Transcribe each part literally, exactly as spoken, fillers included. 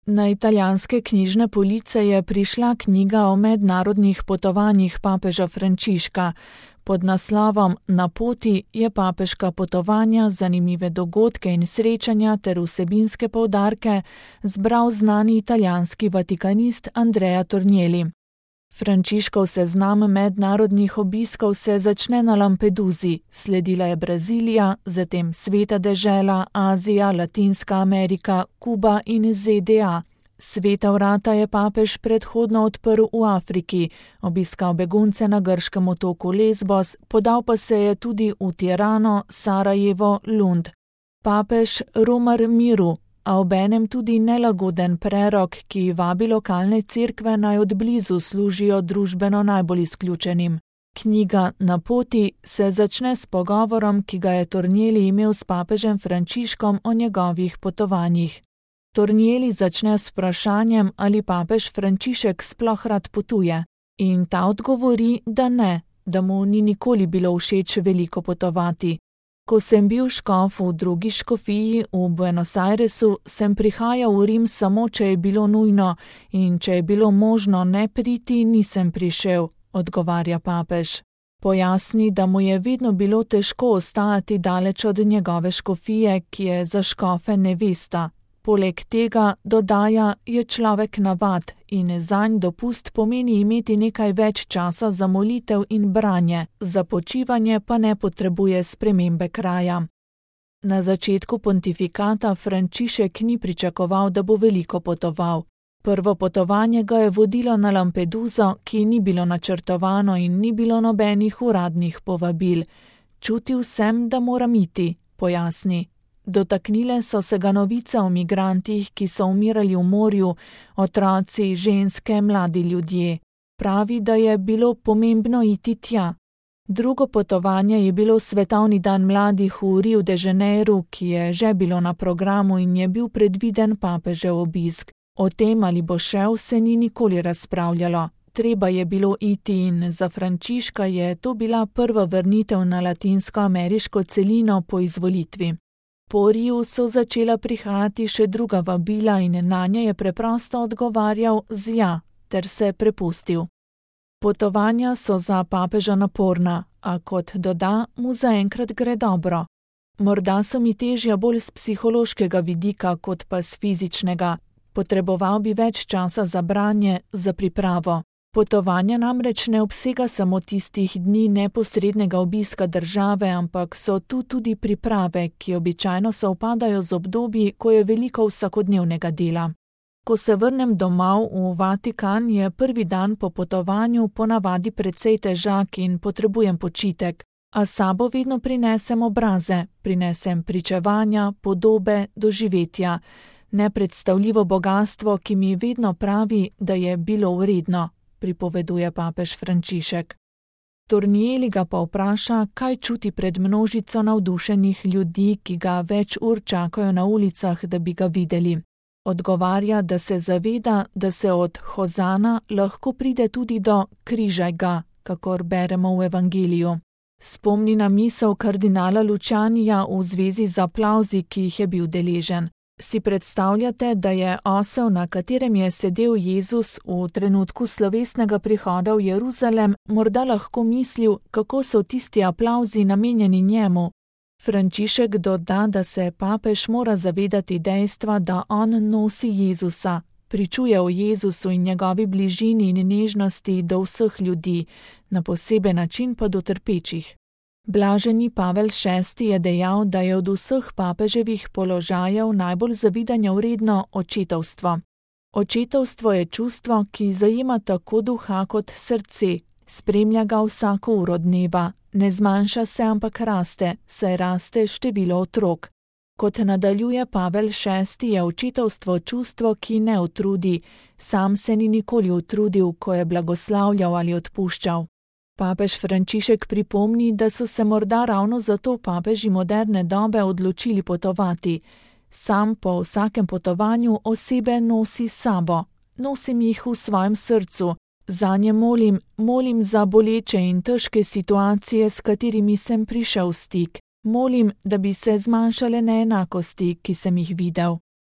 Na italijanske knjižne police je prišla knjiga o mednarodnih potovanjih papeža Frančiška. Pod naslovom Na poti je papeška potovanja, zanimive dogodke in srečanja ter vsebinske poudarke zbral znani italijanski vatikanist Andrea Tornielli. Frančiškov seznam mednarodnih obiskov se začne na Lampedusi, sledila je Brazilija, zatem Sveta dežela, Azija, Latinska Amerika, Kuba in Z D A. Sveta vrata je papež predhodno odprl v Afriki, obiskal begunce na grškem otoku Lesbos, podal pa se je tudi v Tirano, Sarajevo, Lund. Papež romar miru, a obenem tudi nelagoden prerok, ki vabi lokalne cerkve naj od blizu služijo družbeno najbolj izključenim. Knjiga Na poti se začne s pogovorom, ki ga je Tornielli imel s papežem Frančiškom o njegovih potovanjih. Tornielli začne s vprašanjem, ali papež Frančišek sploh rad potuje. In ta odgovori, da ne, da mu ni nikoli bilo všeč veliko potovati. Ko sem bil škof v drugi škofiji v Buenos Airesu, sem prihajal v Rim samo, če je bilo nujno, in če je bilo možno ne priti, nisem prišel, odgovarja papež. Pojasni, da mu je vedno bilo težko ostajati daleč od njegove škofije, ki je za škofe nevesta. Poleg tega, dodaja, je človek navad in zanj dopust pomeni imeti nekaj več časa za molitev in branje, za počivanje pa ne potrebuje spremembe kraja. Na začetku pontifikata Frančišek ni pričakoval, da bo veliko potoval. Prvo potovanje ga je vodilo na Lampeduso, ki ni bilo načrtovano in ni bilo nobenih uradnih povabil. Čutil sem, da moram iti, pojasni. Dotaknile so se ga novice o migrantih, ki so umirali v morju, otroci, ženske, mladi ljudje. Pravi, da je bilo pomembno iti tja. Drugo potovanje je bilo svetovni dan mladih v Rio de Janeiro, ki je že bilo na programu in je bil predviden papežev obisk. O tem, ali bo šel, se ni nikoli razpravljalo. Treba je bilo iti in za Frančiška je to bila prva vrnitev na latinsko-ameriško celino po izvolitvi. Po Riu so začela prihajati še druga vabila in nanje je preprosto odgovarjal z ja, ter se prepustil. Potovanja so za papeža naporna, a kot doda, mu zaenkrat gre dobro. Morda so mi težja bolj z psihološkega vidika kot pa z fizičnega. Potreboval bi več časa za branje, za pripravo. Potovanja namreč ne obsega samo tistih dni neposrednega obiska države, ampak so tu tudi priprave, ki običajno sovpadajo z obdobji, ko je veliko vsakodnevnega dela. Ko se vrnem domov v Vatikan, je prvi dan po potovanju ponavadi precej težak in potrebujem počitek, a sabo vedno prinesem obraze, prinesem pričevanja, podobe, doživetja, nepredstavljivo bogastvo, ki mi vedno pravi, da je bilo vredno, pripoveduje papež Frančišek. Tornielli ga pa vpraša, kaj čuti pred množico navdušenih ljudi, ki ga več ur čakajo na ulicah, da bi ga videli. Odgovarja, da se zaveda, da se od Hozana lahko pride tudi do križaj ga, kakor beremo v Evangeliju. Spomni na misel kardinala Lučanija v zvezi z aplavzi, ki jih je bil deležen. Si predstavljate, da je osel, na katerem je sedel Jezus v trenutku slovesnega prihoda v Jeruzalem, morda lahko mislil, kako so tisti aplavzi namenjeni njemu? Frančišek doda, da se papež mora zavedati dejstva, da on nosi Jezusa, pričuje o Jezusu in njegovi bližini in nežnosti do vseh ljudi, na poseben način pa do trpečih. Blaženi Pavel šesti je dejal, da je od vseh papeževih položajev najbolj zavidanja vredno očetovstvo. Očetovstvo je čustvo, ki zajema tako duha kot srce, spremlja ga vsako uro dneva, ne zmanjša se, ampak raste, saj raste število otrok. Kot nadaljuje Pavel šesti, je očetovstvo čustvo, ki ne utrudi, sam se ni nikoli utrudil, ko je blagoslavljal ali odpuščal. Papež Frančišek pripomni, da so se morda ravno zato papeži moderne dobe odločili potovati. Sam po vsakem potovanju osebe nosi s sabo, nosim jih v svojem srcu, zanje molim, molim za boleče in težke situacije, s katerimi sem prišel v stik, molim, da bi se zmanjšale neenakosti, ki sem jih videl.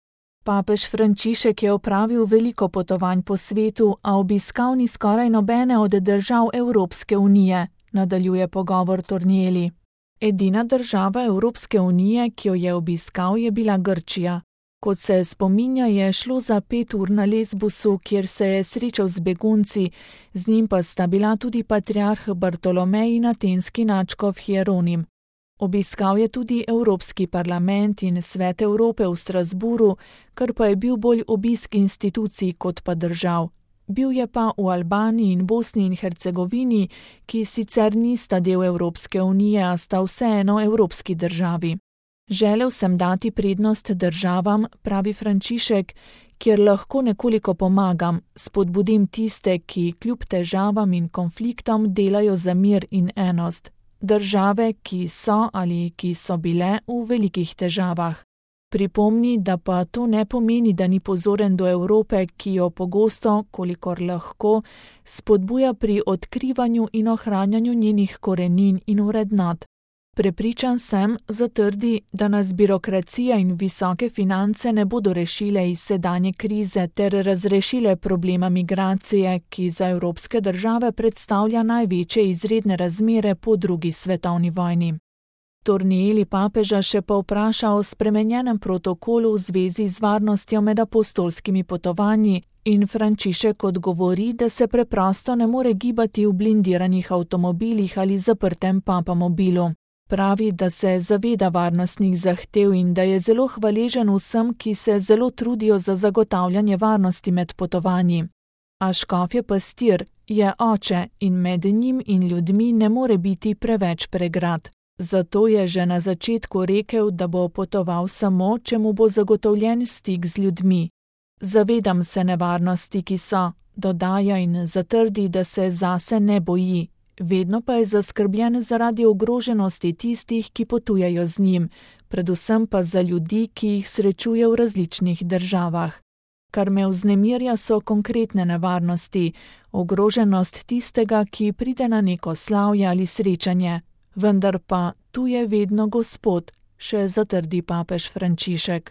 Papež Frančišek je opravil veliko potovanj po svetu, a obiskal ni skoraj nobene od držav Evropske unije, nadaljuje pogovor Tornielli. Edina država Evropske unije, ki jo je obiskal, je bila Grčija. Kot se spominja, je šlo za pet ur na Lesbosu, kjer se je srečal z begunci, z njim pa sta bila tudi patriarh Bartolomej in atenski nadškof Hieronim. Obiskal je tudi Evropski parlament in Svet Evrope v Strasburu, kar pa je bil bolj obisk institucij kot pa držav. Bil je pa v Albaniji in Bosni in Hercegovini, ki sicer nista del Evropske unije, a sta vseeno evropski državi. Želel sem dati prednost državam, pravi Frančišek, kjer lahko nekoliko pomagam, spodbudim tiste, ki kljub težavam in konfliktom delajo za mir in enost. Države, ki so ali ki so bile v velikih težavah. Pripomni, da pa to ne pomeni, da ni pozoren do Evrope, ki jo pogosto, kolikor lahko, spodbuja pri odkrivanju in ohranjanju njenih korenin in vrednot. Prepričan sem, zatrdi, da nas birokracija in visoke finance ne bodo rešile iz sedanje krize ter razrešile problema migracije, ki za evropske države predstavlja največje izredne razmere po drugi svetovni vojni. Tornielli papeža še pa vpraša o spremenjenem protokolu v zvezi z varnostjo med apostolskimi potovanji in Frančišek odgovori, da se preprosto ne more gibati v blindiranih avtomobilih ali zaprtem papamobilu. Pravi, da se zaveda varnostnih zahtev in da je zelo hvaležen vsem, ki se zelo trudijo za zagotavljanje varnosti med potovanji. A škof je pastir, je oče in med njim in ljudmi ne more biti preveč pregrad. Zato je že na začetku rekel, da bo potoval samo, če mu bo zagotovljen stik z ljudmi. Zavedam se nevarnosti, ki so, dodaja in zatrdi, da se zase ne boji. Vedno pa je zaskrbljen zaradi ogroženosti tistih, ki potujejo z njim, predvsem pa za ljudi, ki jih srečuje v različnih državah. Kar me vznemirja, so konkretne nevarnosti, ogroženost tistega, ki pride na neko slavje ali srečanje. Vendar pa tu je vedno Gospod, še zatrdi papež Frančišek.